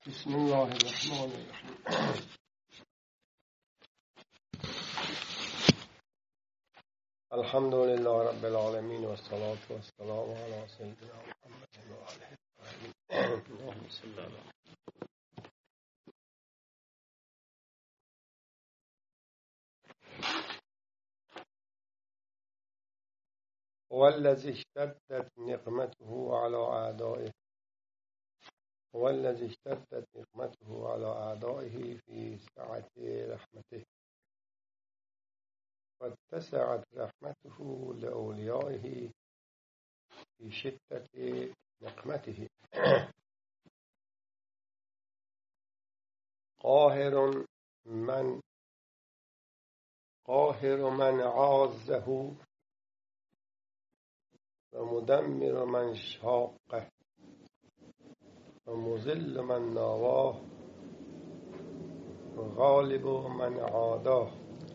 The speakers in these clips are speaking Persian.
بسم الله الرحمن الرحیم. الحمد لله رب العالمین و الصلاة و السلام علی سیدنا محمد و آله اللهم صل علی والذی اشتدت نقمته على اعدائه والذی اشتدت نقمته على اعدائه في سعة رحمته واتسعت رحمته لأولیائه في شدة نقمته قاهر من عازه ومدمر من شاقه ومذل من ناواه وغالب من عاداه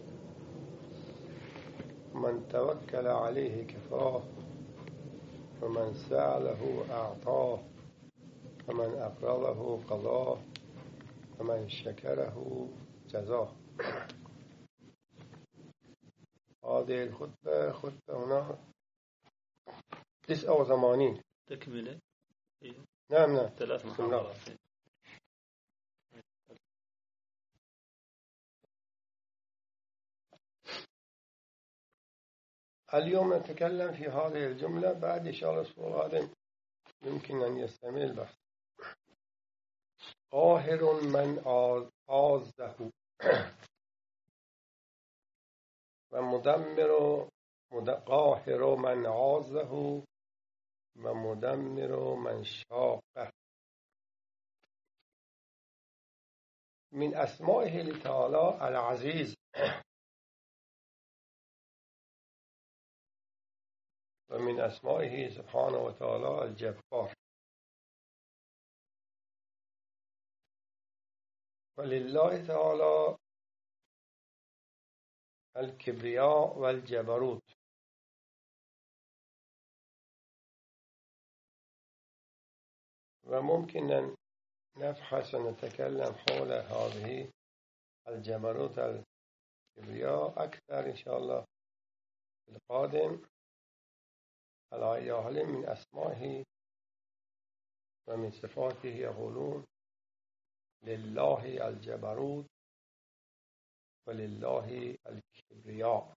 من توكل عليه كفاه ومن سأله أعطاه ومن أقرضه قضاه ومن شكره جزاه. هذه الخطبة هنا 89 تكملة. نعم 3 محاضرات. اليوم نتكلم في هذه الجملة، بعد إن شاء الله الأسبوع القادم يمكن أن يستمر البحث. قاهر من عازه ومدمر قاهر من عازه ومدمر من شاقه. من أسمائه تعالى العزيز ومن أسمائه سبحانه وتعالى الجبار. ولله تعالى الكبرياء والجبروت. وممكن أن نبحث ونتكلم حول هذه الجبروت الكبرياء أكثر إن شاء الله في القادم. على أي حال من أسمائه ومن صفاته يقولون لله الجبروت ولله الكبرياء.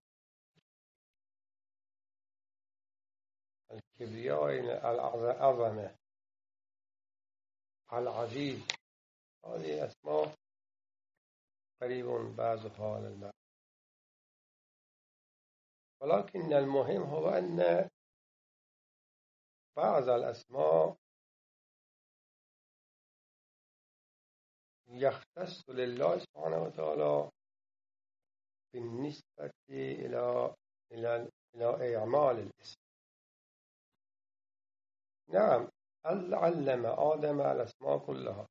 الكبرياء العظمة، العزيز، هذه أسماء قريب بعضها على البعض. ولكن المهم هو أن بعض الأسماء يختص لله سبحانه وتعالى بالنسبة إلى أعمال الاسم. نعم، علم آدم الأسماء كلها.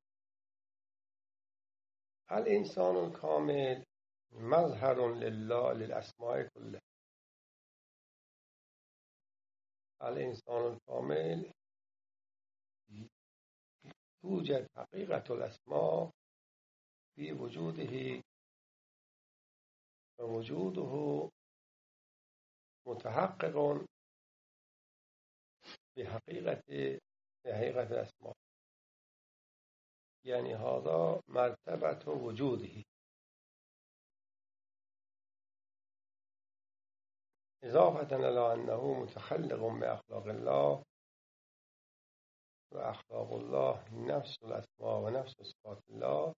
الإنسان الكامل مظهر لله للأسماء كلها. الإنسان الكامل توجد حقيقة الأسماء في وجوده، ووجوده متحقق بحقيقة الأسماء. يعني هذا مرتبة وجوده. إضافة إلى أنه متخلق بأخلاق الله، وأخلاق الله نفس الأسماء ونفس صفات الله.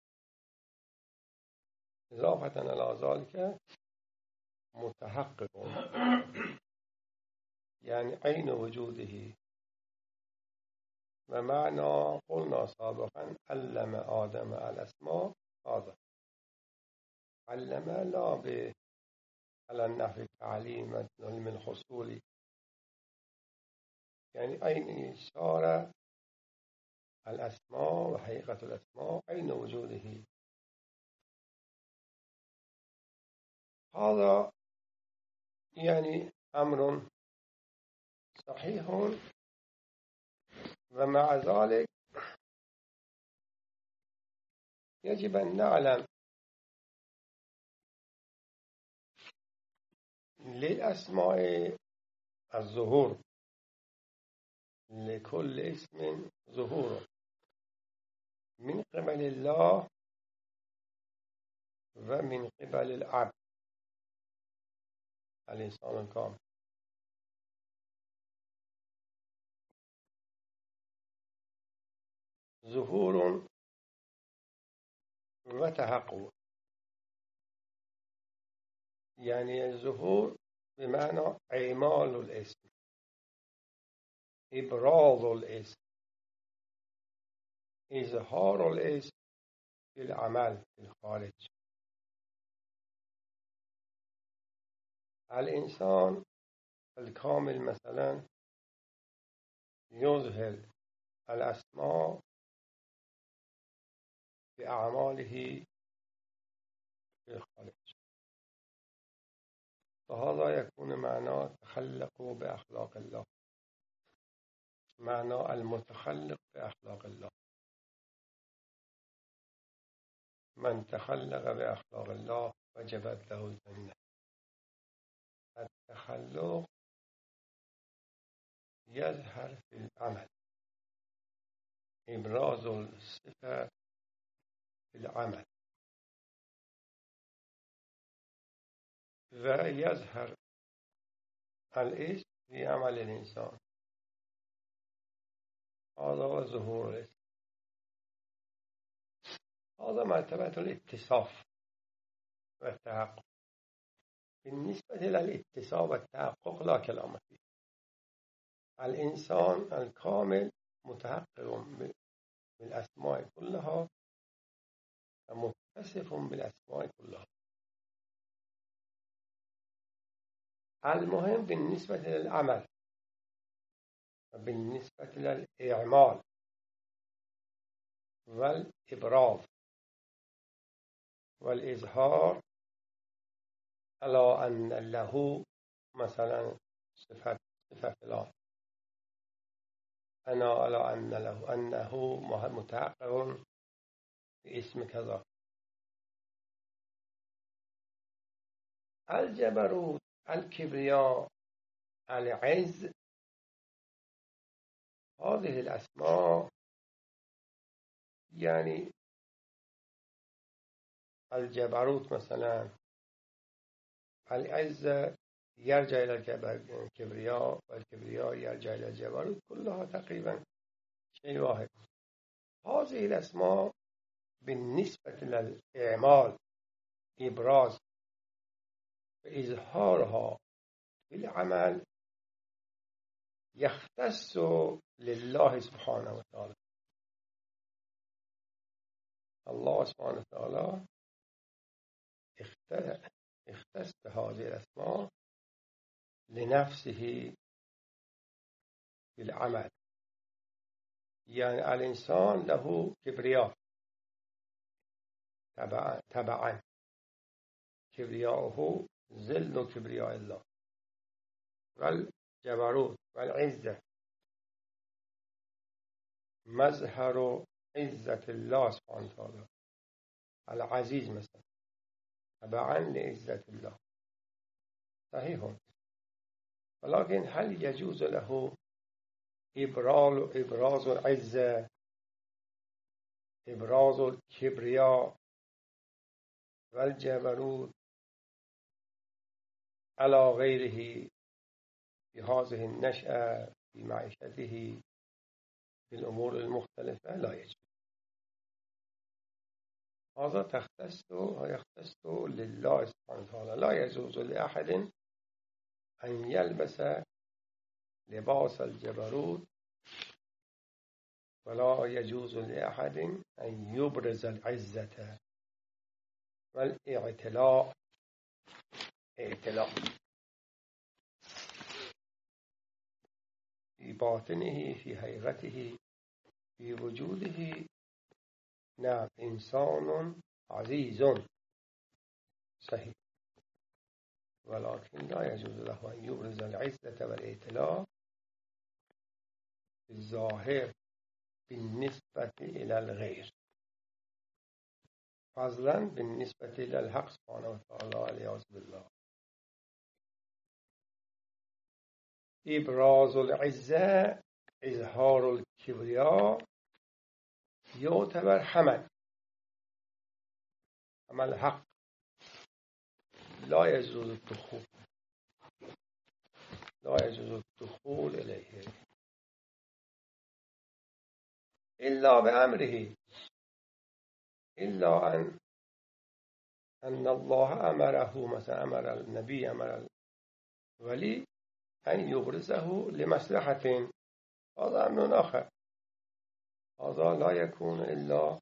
إضافة إلى ذلك متحقق، يعني عين وجوده. ومعنى قلنا سابقا علم آدم الأسماء، هذا علم لا على النحو التعليم والعلم الحصولي، يعني أين صار الأسماء وحقيقة الأسماء عين وجوده. هذا يعني أمر صحيح. ومع ذلك يجب أن نعلم للأسماء الظهور، لكل اسم ظهور من قبل الله ومن قبل العبد الإنسان الكامل. ظهور وتحقق، يعني الظهور بمعنى إعمال الاسم، إبراز الاسم، إظهار الاسم في العمل في الخارج. الإنسان الكامل مثلا يظهر الأسماء بأعماله في الخارج، فهذا يكون معنى تخلقوا بأخلاق الله، معنى المتخلق بأخلاق الله. من تخلق بأخلاق الله وجبت له الجنة. التخلق يظهر في العمل، إبراز الصفة في العمل، ويظهر الاسم في عمل الإنسان. هذا هو ظهور الاسم. هذا مرتبة الاتصاف والتحقق. بالنسبة إلى الاتصاف والتحقق لا كلام فيه. الإنسان الكامل متحقق بالأسماء كلها ومتصف بالأسماء كلها. المهم بالنسبة للعمل وبالنسبة للإعمال والإبراز والإظهار، على أن له مثلا صفة فلان، أنا على أن له أنه متحقق باسم كذا. الجبروت، الكبرياء، العز، هذه الأسماء يعني الجبروت مثلا، العزة يرجع إلى الكبرياء، والكبرياء يرجع إلى الجبروت، كلها تقريبا شيء واحد. هذه الأسماء بالنسبة للإعمال، إبراز وإظهارها في العمل، يختص لله سبحانه وتعالى. الله سبحانه وتعالى اختص بهذه الأسماء لنفسه في العمل. يعني الإنسان له كبرياء تبعا كبرياؤه ظل كبرياء الله، والجبروت والعزة مظهر عزة الله سبحانه وتعالى. العزيز مثلا تبعا لعزة الله، صحيح. ولكن هل يجوز له إبراز العزة، إبراز الكبرياء والجبروت على غيره في هذه النشأة في معيشته في الأمور المختلفة؟ لا يجوز. هذا يختص لله سبحانه وتعالى. لا يجوز لأحد أن يلبس لباس الجبروت، ولا يجوز لأحد أن يبرز العزة والاعتلاء في باطنه، في حقيقته، في وجوده. نعم، إنسان عزيز صحيح، ولكن لا يجوز له أن يبرز العزة والاعتلاء في الظاهر بالنسبة إلى الغير. فضلا بالنسبة للحق سبحانه وتعالى والعياذ بالله. ابراز العزة اظهار الكبرياء يعتبر حمل حق لا يجوز الدخول إليه إلا بأمره، إلا أن الله أمره، مثلا أمر النبي، أمر الولي أن يبرزه لمصلحة، هذا أمر آخر، هذا لا يكون إلا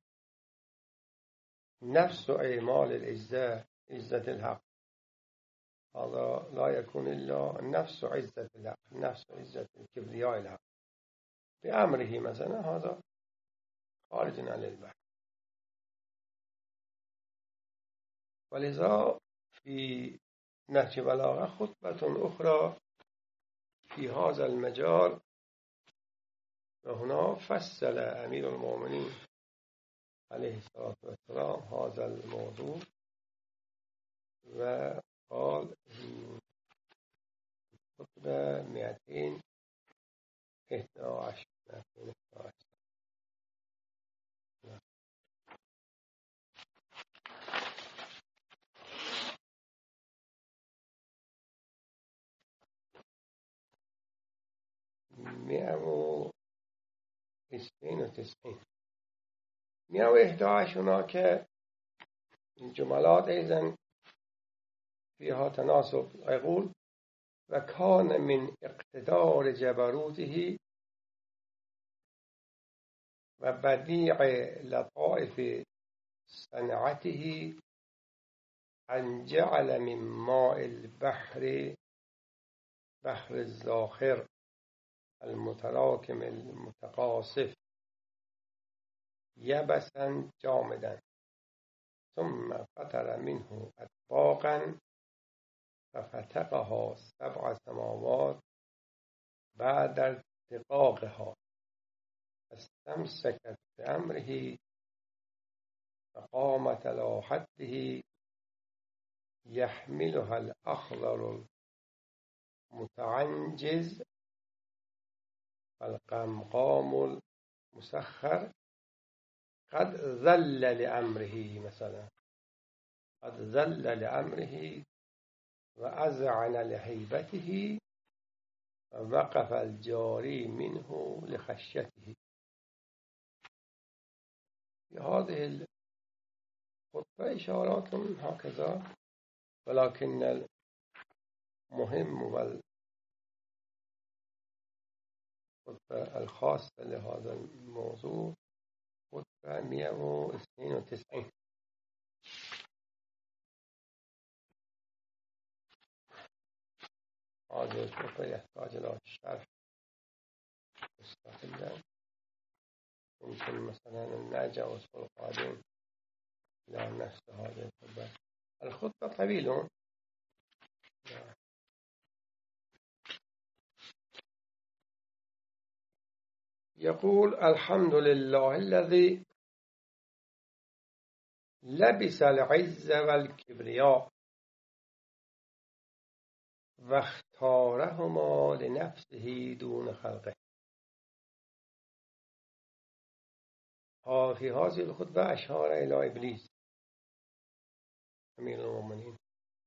نفس إعمال العزة، عزة الحق، هذا لا يكون إلا نفس عزة الحق، نفس عزة الكبرياء الحق بأمره، مثلا هذا خارج عن البحث. ولذا في نهج بلاغة خطبة أخرى في هذا المجال، وهنا فصل أمير المؤمنين عليه الصلاة والسلام هذا الموضوع وقال خطبة 211 111 هناك جملات أيضا فيها تناسب. يقول: وكان من اقتدار جبروته وبديع لطائف صنعته أن جعل من ماء البحر، بحر الزاخر المتراكم المتقاصف، يبسا جامدا، ثم فتر منه أطباقا ففتقها 7 سماوات بعد ارتقاقها، فاستمسكت بأمره فقامت على حده يحملها الأخضر المتعنجز القمقام المسخر قد ذل لأمره، مثلا قد ذل لأمره وأذعن لهيبته ووقف الجاري منه لخشيته. في هذه الخطبة إشارات هكذا، ولكن المهم والخطبة الخاصة لهذا الموضوع خطبة 192. هذه الخطبة يحتاج إلى شرح مستقلا، يمكن مثلا نرجع أسبوع القادم إلى نفس هذه الخطبة. الخطبة طويلة. يقول: الحمد لله الذي لبس العز والكبرياء واختارهما لنفسه دون خلقه. في هذه الخطبة أشار إلى إبليس أمير المؤمنين.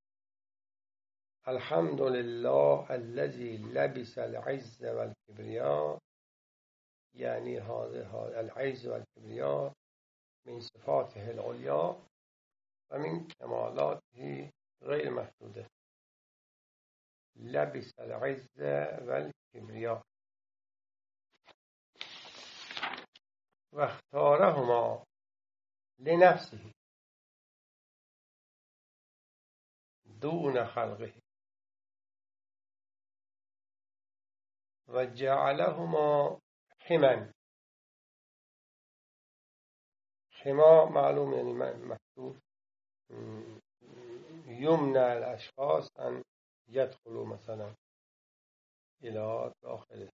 الحمد لله الذي لبس العز والكبرياء، يعني هذا العز والكبرياء من صفاته العليا ومن كمالاته غير محدودة. لبس العز والكبرياء واختارهما لنفسه دون خلقه وجعلهما حما. حما معلوم يعني مكتوب يمنع الأشخاص أن يدخلوا مثلا إلى داخله،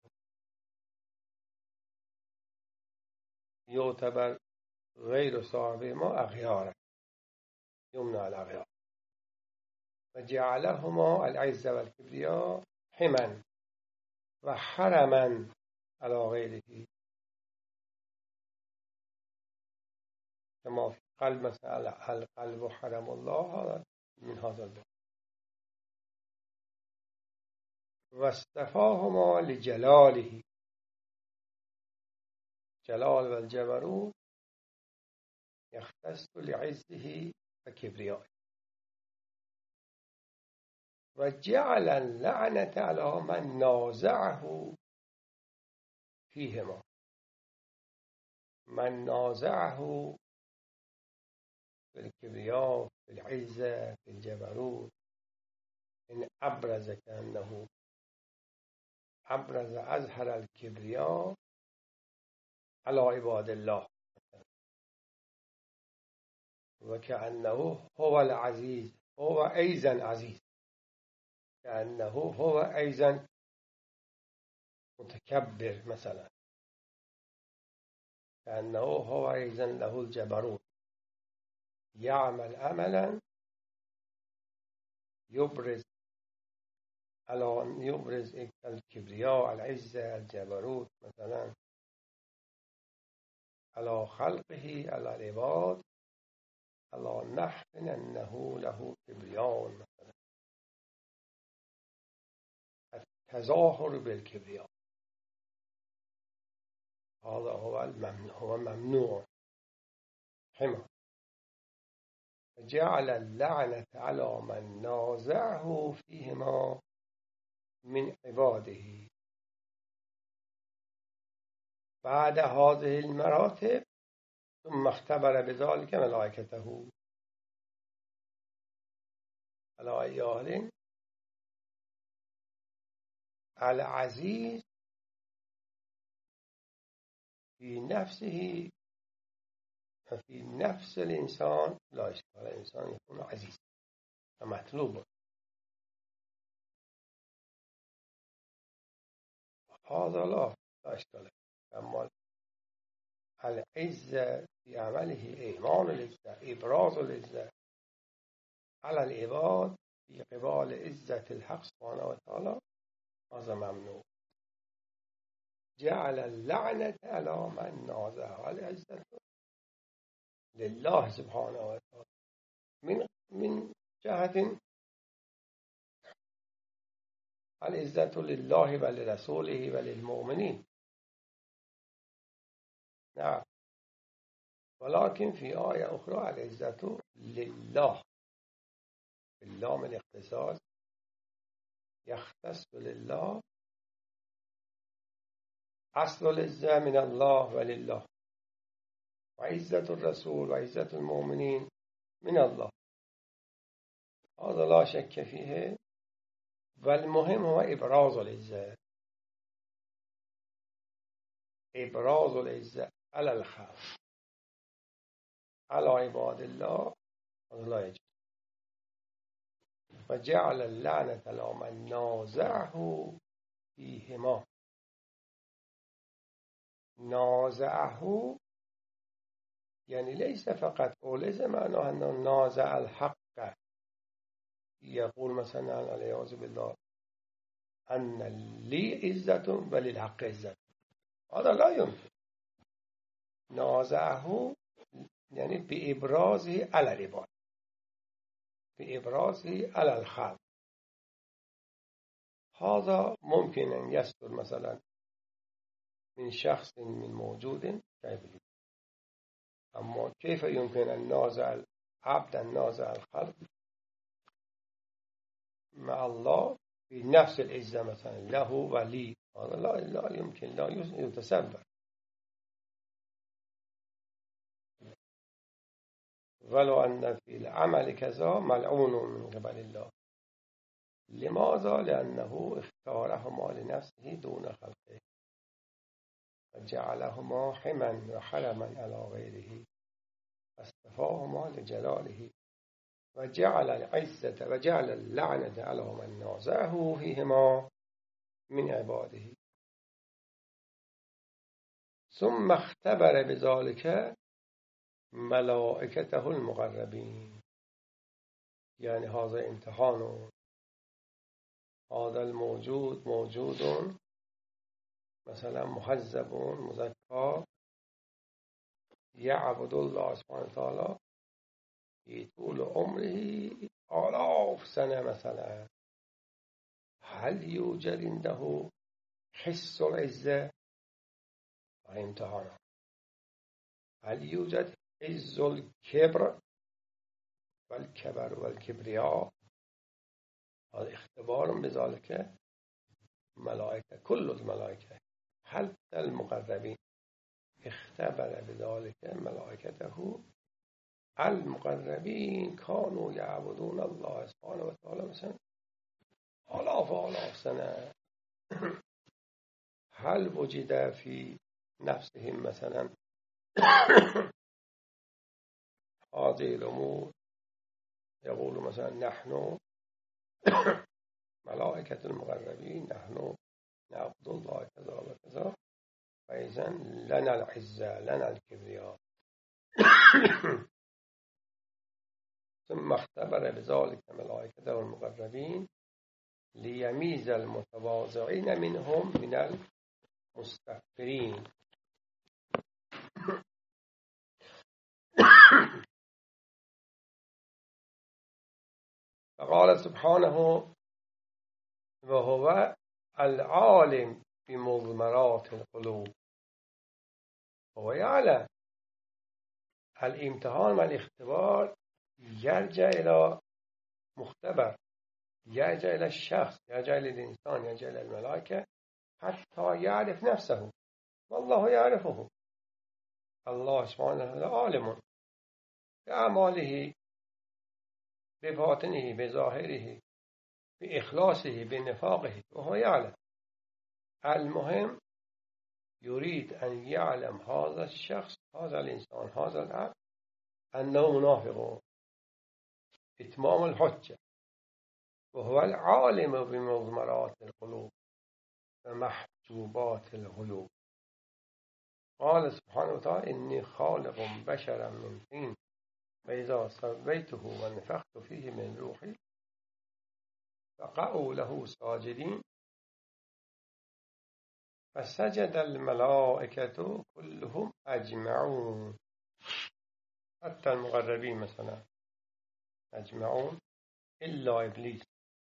يعتبر غير صاحب ما أغياره. يمنى على غيره وجعلهما العزة والكبرياء حما وحرما على غيره كما في قلب مثلا القلب حرم الله هذا من هذا الباب واصطفاهما لجلاله جلال والجبروت يختص لعزه وكبريائه وجعل اللعنة على من نازعه فيهما من نازعه في الكبرياء في العزة في الجبروت إن أبرز كأنه أبرز أظهر الكبرياء على عباد الله وكأنه هو العزيز هو أيضا عزيز كأنه هو أيضا متكبر مثلا كأنه هو أيضا له الجبروت يعمل عملا يبرز الكبرياء العزة الجبروت مثلا على خلقه على العباد على نحو أنه له كبرياء مثلا التظاهر بالكبرياء هذا هو ممنوع حمى جعل اللعنة على من نازعه فيهما من عباده بعد هذه المراتب ثم اختبر بذلك ملائكته على أيال العزيز في نفسه ففي نفس الإنسان لا إشكال الإنسان يكون عزيز ومطلوب هذا لا إشكال أما العزة في عمله إيمان العزة إبراز العزة على العباد في قبال عزة الحق سبحانه وتعالى هذا ممنوع جعل اللعنة على من نازعه العزة لله سبحانه وتعالى من جهة العزة لله ولرسوله وللمؤمنين نعم ولكن في آية أخرى العزة لله باللام الاختصاص يختص لله أصل العزة من الله ولله وعزة الرسول وعزة المؤمنين من الله هذا لا شك فيه والمهم هو إبراز العزة إبراز العزة على الخلق على عباد الله هذا لا يجوز وجعل اللعنة على من نازعه فيهما نازعه يعني ليس فقط وليس معناه أنه نازع الحق يقول مثلا والعياذ بالله أن لي عزة وللحق عزة هذا لا يمكن نازعه يعني بإبرازه على العباد بإبرازه على الخلق هذا ممكن أن يصدر مثلا من شخص من موجود كيف يمكن أما كيف يمكن أن نازع العبد أن نازع الخلق مع الله في نفس العزة مثلا له ولي هذا لا يمكن لا يتصور ولو أن في العمل كذا ملعون من قبل الله لماذا؟ لأنه اختارهما لنفسه دون خلقه وجعلهما حما وحرما على غيره واصطفاهما لجلاله وجعل العزة وجعل اللعنة على من نازعه فيهما من عباده ثم اختبر بذلك ملائكته المقربين يعني هذا امتحان، هذا الموجود موجود مثلا مهذب مزكى يعبد الله سبحانه وتعالى في طول عمره آلاف سنة مثلا، هل يوجد عنده حس العزة؟ امتحان. هل يوجد حس الكبر والكبر والكبرياء؟ هذا اختبار بذلك ملائكة، كل الملائكة حتى المقربين اختبر بذلك ملائكته. المقربين كانوا يعبدون الله سبحانه وتعالى مثلا آلاف سنة. هل وجد في نفسهم مثلا هذه الأمور؟ يقول مثلا نحن ملائكة المقربين نحن نعبد الله كذا وكذا، فإذا لنا العزة لنا الكبرياء. ثم اختبر بذلك ملائكته المقربين ليميز المتواضعين منهم من المستكبرين. فقال سبحانه وهو العالم بمضمرات القلوب. هو يعلم. الامتحان والاختبار يرجع إلى مختبر، يرجع إلى الشخص، يرجع إلى الإنسان، يرجع إلى الملائكة حتى يعرف نفسه، والله يعرفه. الله سبحانه وتعالى عالم بأعماله، بباطنه، بظاهره، بإخلاصه، بنفاقه، وهو يعلم. المهم يريد أن يعلم هذا الشخص، هذا الإنسان، هذا العبد أنه منافق، إتمام الحجة. وهو العالم بمضمرات القلوب ومحجوبات الغيوب. قال سبحانه وتعالى إني خالق بشرا من طين فإذا سويته ونفخت فيه من روحي فقعوا له ساجدين فسجد الملائكة كلهم أجمعون، حتى المقربين مثلا أجمعون إلا إبليس.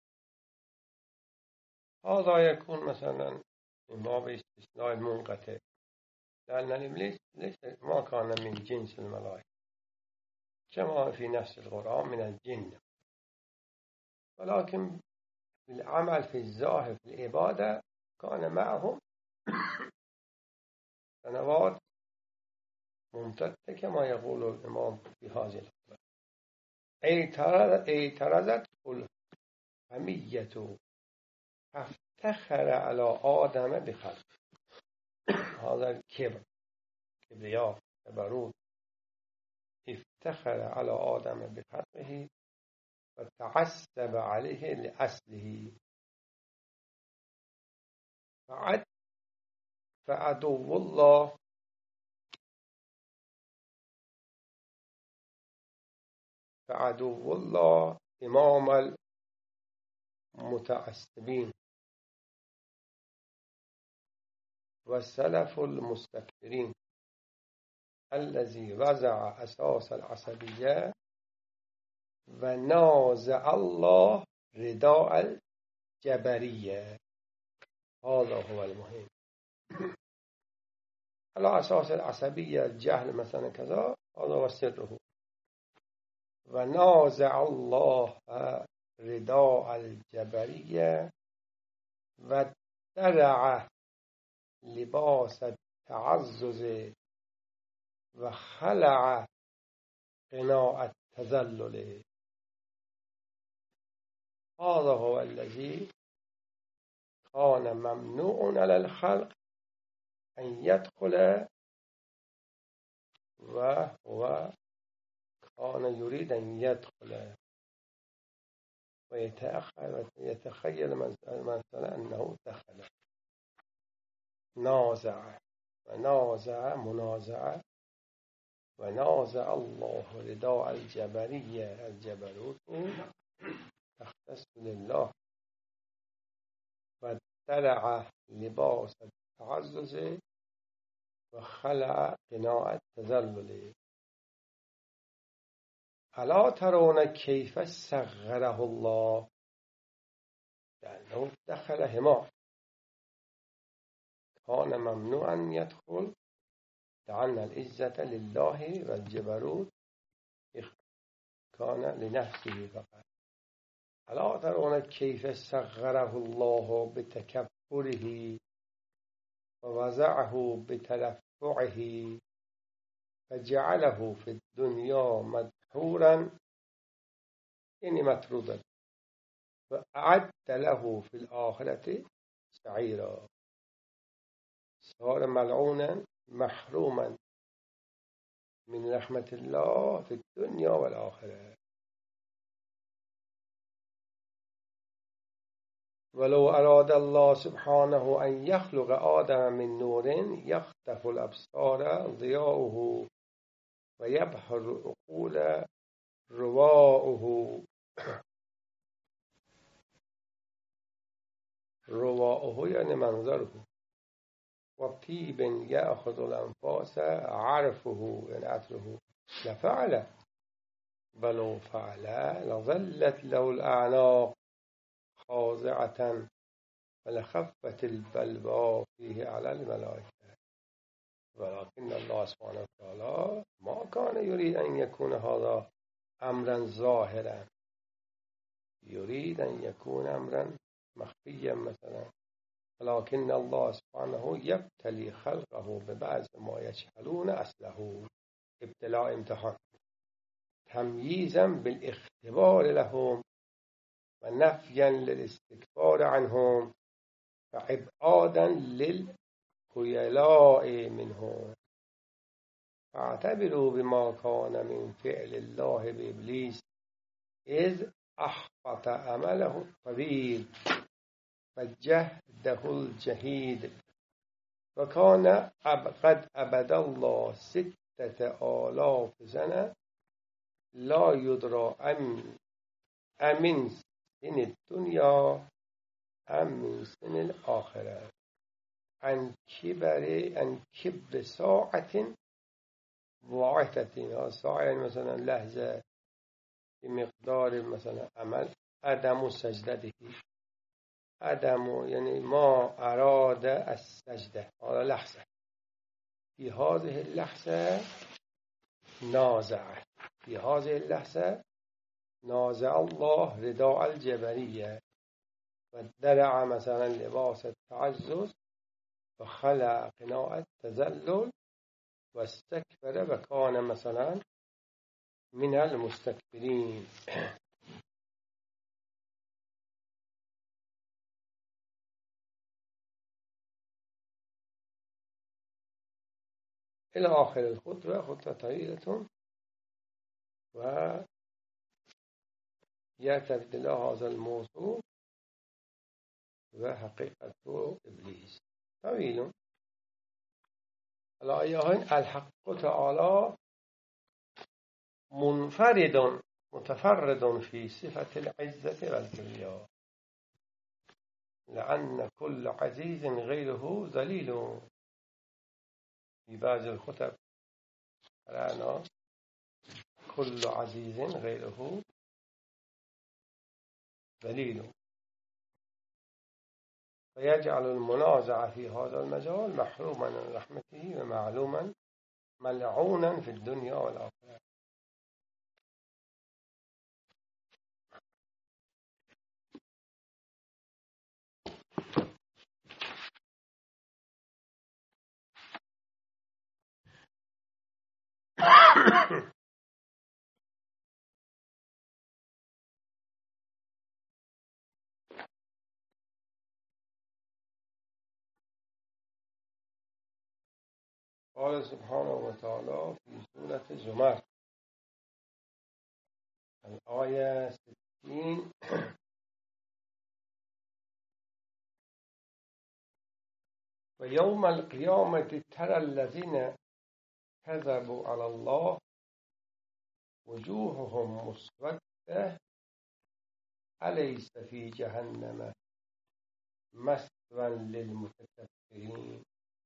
هذا يكون مثلا ما باستثناء المنقطع، لأن الإبليس ما كان من جنس الملائكة كما في نفس القرآن من الجن، ولكن العمل في الظاهر في العبادة كان معهم سنوات ممتدة كما يقول الإمام في هذه الحلقة. اعترضت الحمية فافتخر على آدم بخلقه. هذا الكبر، كبرياء، جبروت. افتخر على آدم بخلقه وتعصب عليه لأصله. فعدو الله إمام المتعصبين والسلف المستكبرين الذي وضع أساس العصبية ونازع الله رداء الجبرية. هذا هو المهم. على أساس العصبية الجهل مثلا كذا، هذا هو سره. ونازع الله رداء الجبرية واتبع لباس التعزز وخلع قناع التذلل. هذا هو الذي كان ممنوع على الخلق أن يدخل، وهو كان يريد أن يدخل ويتخيل مثلا أنه دخل. نازع ونازع منازعة ونازع الله رداء الجبرية الجبروت تختص لله و درع لباس التعزز و خلع قناع التذلل. الا ترون کیف صغره الله لأنه دخل حمار كان ممنوعا يدخل لأن العزة لله والجبروت كان لنفسه فقط. الا ترون کیف صغره الله بتکبره ووضعه بترفعه فجعله في الدنيا مدحورا يعني مطرودا وأعد له في الآخرة سعيرا صار ملعونا محروما من رحمة الله في الدنيا والآخرة. ولو أراد الله سبحانه أن يخلق آدم من نور يخطف الأبصار ضياؤه ويبهر العقول رواؤه رواؤه يعني منظره وطيب يأخذ الأنفاس عرفه يعني عطره لفعل بل فعل لظلت له الأعناق خاضعة ولخفت البلوى فيه على الملائكة ولكن الله سبحانه وتعالى ما كان يريد أن يكون هذا أمرا ظاهرا يريد أن يكون أمرا مخفيا مثلا. ولكن الله سبحانه يبتلي خلقه ببعض ما يجهلون أصله ابتلاء امتحان تمييزا بالاختبار لهم ونفيا للاستكبار عنهم وإبعادا للخيلاء منهم. فاعتبروا بما كان من فعل الله بإبليس إذ أحبط عمله الطويل وجهده الجهيد وكان قد أبد الله 6000 سنة لا يدرى أمن سن الدنيا أم من سن الآخرة عن كبر ساعة واحدة. ساعة مثلا لحظة بمقدار مثلا عمل عدم سجدته عدم يعني ما أراد السجدة على لحظة في هذه اللحظة نازع في هذه اللحظة نازع الله رداء الجبرية ودرع مثلا لباس التعزز وخلع قناع التذلل واستكبر وكان مثلا من المستكبرين. إلى آخر الخطبة. خطبة طويلة ويعتقد هذا الموضوع وحقيقة إبليس طويل. على أيهن الحق تعالى منفرد متفرد في صفة العزة والكبرياء لأن كل عزيز غيره ذليل. في بعض الخطب قرأنا كل عزيز غيره ذليل ويجعل المنازع في هذا المجال محروما من رحمته ومعلوما ملعونا في الدنيا والآخرة. قال سبحانه وتعالى في سورة زمر الآية 60 ويوم القيامة ترى الذين كذبوا على الله وجوههم مسودة أليس في جهنم مثوى للمتكبرين.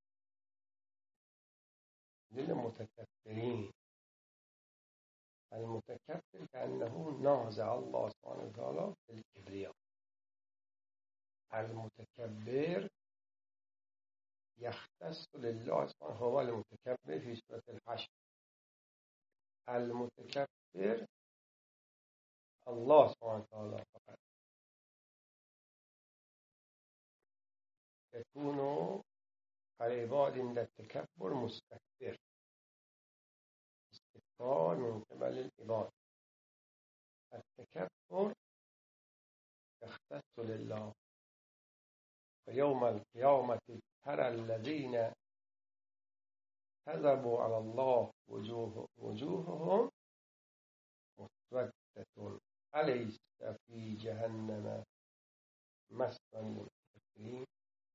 المتكبر كأنه نازع الله سبحانه وتعالى في الكبرياء. المتكبر يختص لله سبحانه، هو المتكبر في سورة الحشر. المتكبر الله سبحانه وتعالى فقط. يكون العباد عند التكبر مستكبر، استكبار من قبل العباد. التكبر يختص لله. ويوم القيامة ترى الذين كذبوا على الله وجوههم مسودة أليس في جهنم مثوى للمتكبرين.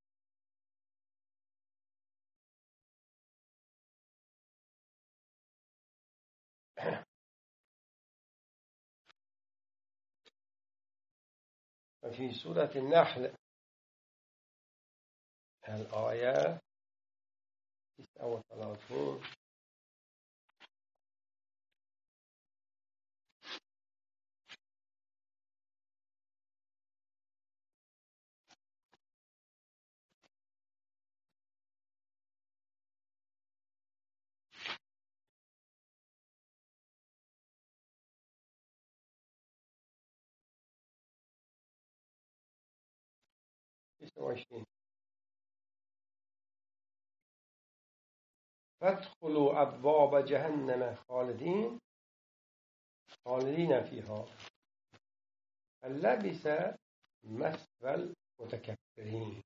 وفي سورة النحل الآية 39 29 فادخلوا أبواب جهنم خالدين فيها فلبئس مثوى المتكبرين.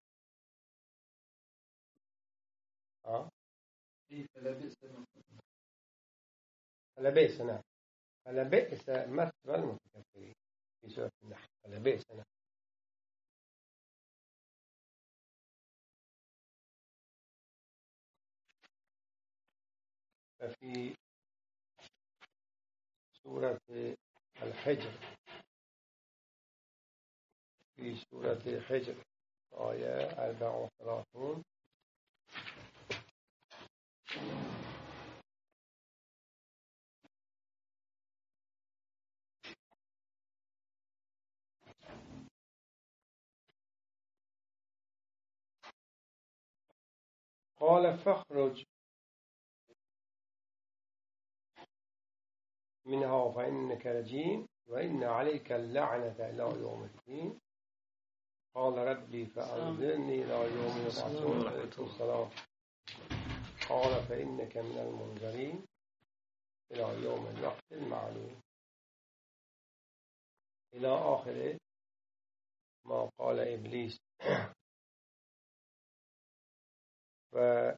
فلبئس نعم، فلبئس مثوى المتكبرين في سورة النحل. فلبئس نعم. ففي سورة الحجر، في سورة الحجر آية 34 قال فاخرج منها فإنك رجيم وإن عليك اللعنة إلى يوم الدين. قال ربي فأنظرني إلى يوم يبعثون. عليكم السلام. قال فإنك من المنذرين إلى يوم الوقت المعلوم، إلى آخر ما قال إبليس. و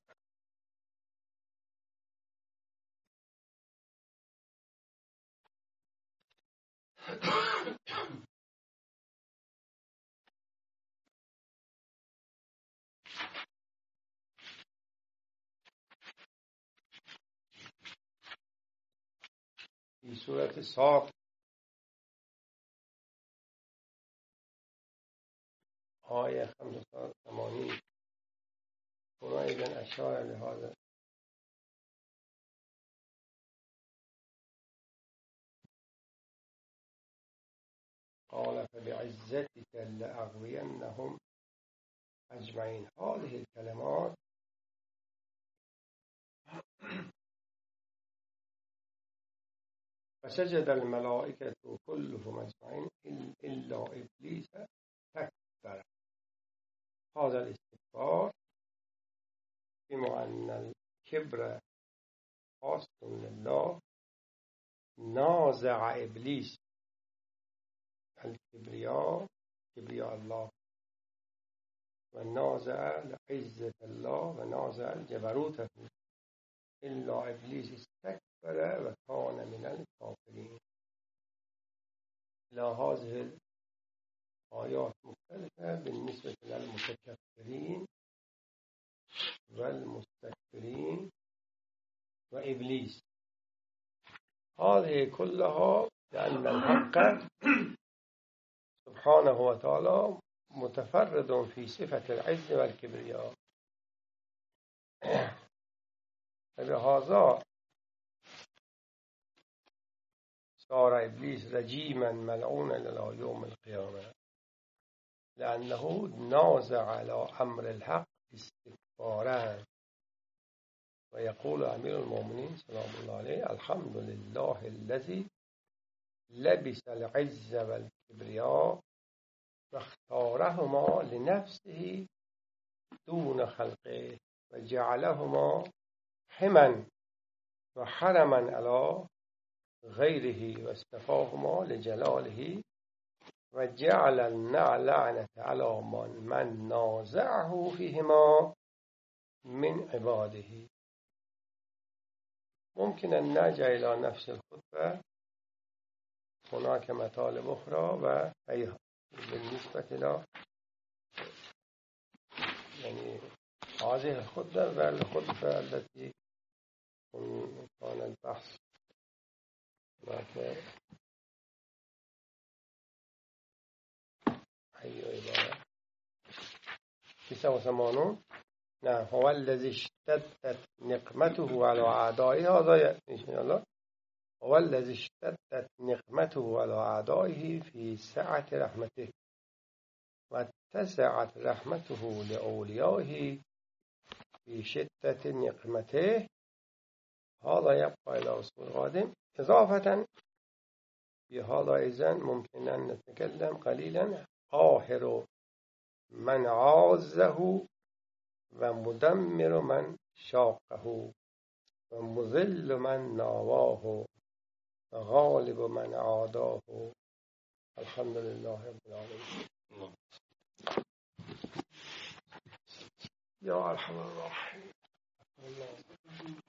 في سورة الصاف آية 85 هنا أيضا أشار لهذا. قال فبعزتك لأغوينهم أجمعين. هذه الكلمات فسجد الملائكة كلهم أجمعين إلا إبليس استكبر. هذا الاستكبار بما أن الكبر خاص لله، نازع إبليس الكبرياء كبرياء الله، ونازع عزة الله، ونازع الجبروت إلا إبليس استكبر وكان من الكافرين. إلى هذه الآيات مختلفة بالنسبة للمتكبرين والمستكبرين وإبليس. هذه كلها لأن الحق سبحانه وتعالى متفرد في صفة العز والكبرياء. فلهذا صار إبليس رجيما ملعونا إلى يوم القيامة، لأنه نازع على أمر الحق استكبارا. ويقول أمير المؤمنين سلام الله عليه: الحمد لله الذي لبس العز والكبرياء واختارهما لنفسه دون خلقه وجعلهما حما وحرما على غيره واستفاهما لجلاله وجعل اللعنة على من نازعه فيهما من عباده. ممكن أن نرجع إلى نفس الخطبة، هناك مطالب أخرى وهي بالنسبة إلى يعني هذه الخطبة والخطبة التي كان البحث هناك أي عبارة 89. نعم، هو الذي اشتدت نقمته على أعدائه. هذا إن شاء الله هو الذي اشتدت نقمته على أعدائه في سعة رحمته واتسعت رحمته لأوليائه في شدة نقمته. هذا يبقى إلى أسبوع القادم. إضافة بهذا إذن ممكن أن نتكلم قليلا قاهر من عازه ومدمر من شاقه ومذل من ناواه وغالب من عاداه. الحمد لله رب العالمين. يا أرحم الراحمين.